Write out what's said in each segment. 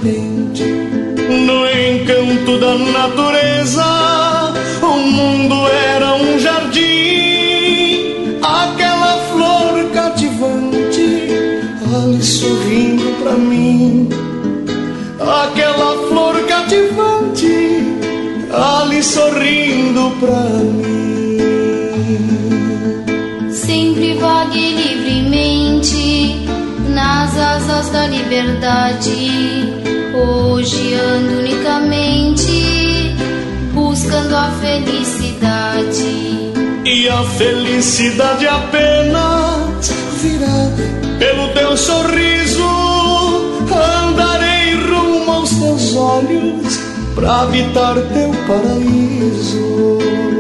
repente, no encanto da natureza, o mundo era um jardim. Aquela flor cativante ali sorrindo pra mim. Aquela flor cativante ali sorrindo pra mim. Sempre vaguei livremente nas asas da liberdade. Hoje ando unicamente buscando a felicidade. E a felicidade apenas virá pelo teu sorriso. Andarei rumo aos teus olhos pra habitar teu paraíso.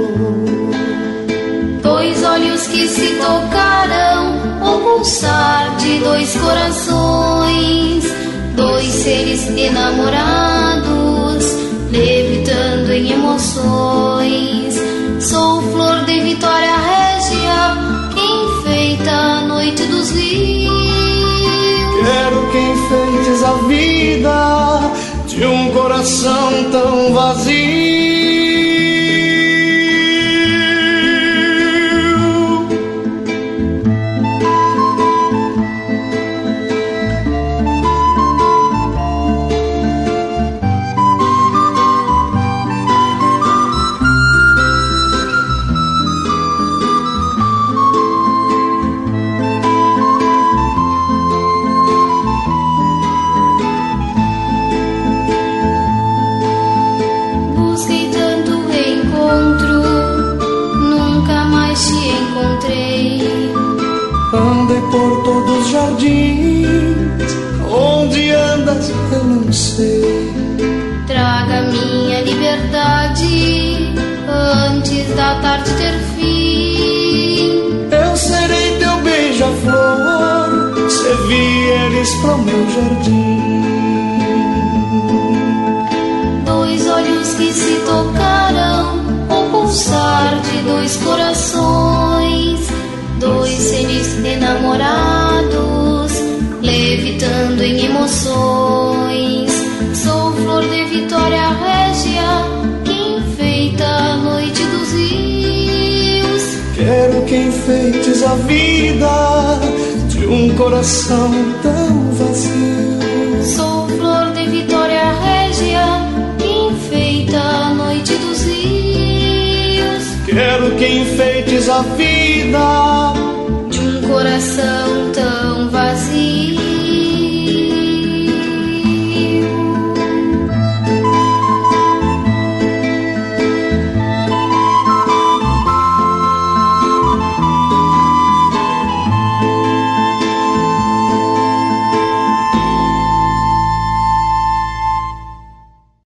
Dois olhos que se tocaram, o pulsar de dois corações, dois seres enamorados, levitando em emoções. Sou flor de Vitória Régia, que enfeita a noite dos rios. Quero que enfeites a vida de um coração tão vazio. Andei por todos os jardins, onde andas eu não sei. Traga minha liberdade antes da tarde ter fim. Eu serei teu beija-flor se vieres pro meu jardim. Dois olhos que se tocaram, o pulsar de dois corações, dois seres enamorados, levitando em emoções. Sou flor de Vitória Régia, que enfeita a noite dos rios. Quero que enfeites a vida de um coração tão vazio. Sou flor de Vitória Régia, que enfeita a noite dos rios. Quero que enfeites a vida de um coração tão